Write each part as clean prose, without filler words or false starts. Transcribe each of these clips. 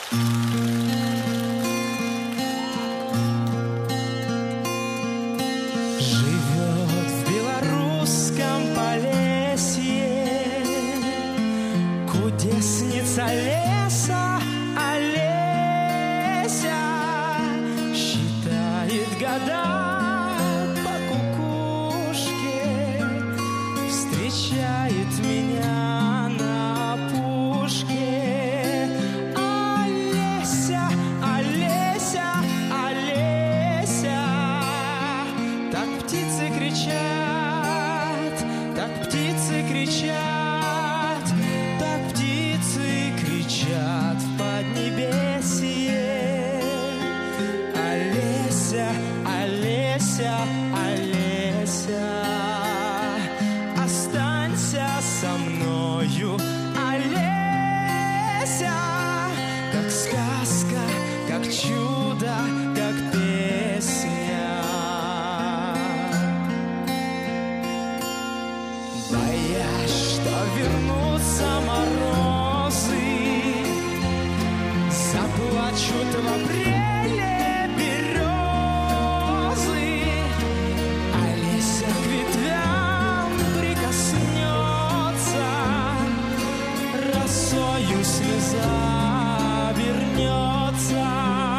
Живет в белорусском Полесье кудесница леса Олеся, считает года по кукушке, встречает меня на опушке. Олеся, Олеся, Олеся, так птицы кричат, так птицы кричат, так птицы кричат в Поднебесье. Олеся, Олеся, Олеся, останься со мною, Олеся, как сказка, как чудо, как песня. Боясь, что вернутся морозы, заплачут в апреле березы. Олеся к ветвям прикоснется, росою слеза вернется.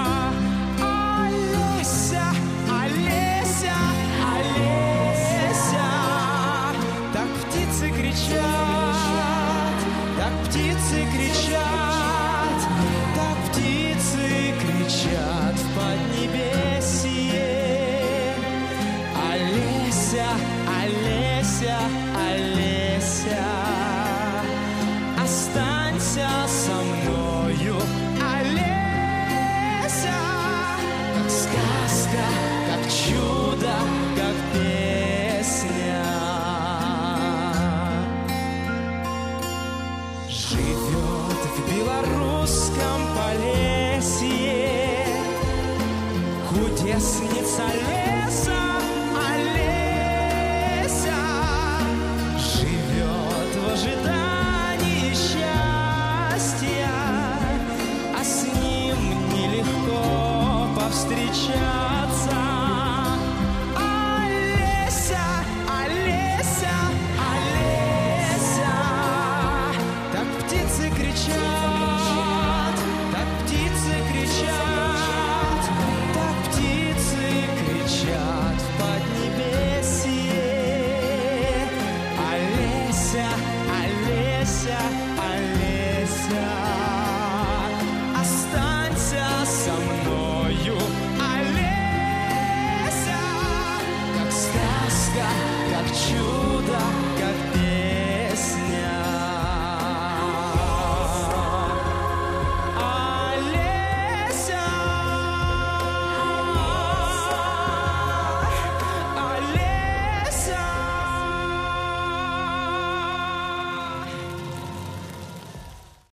Олеся, Олеся, Олеся, так птицы кричат, так птицы кричат, так птицы кричат в Поднебесье. Олеся, Олеся, Олеся, останься со мною, Олеся, как сказка, как чудо, как песня. Живет в белорусском Полесье кудесница леса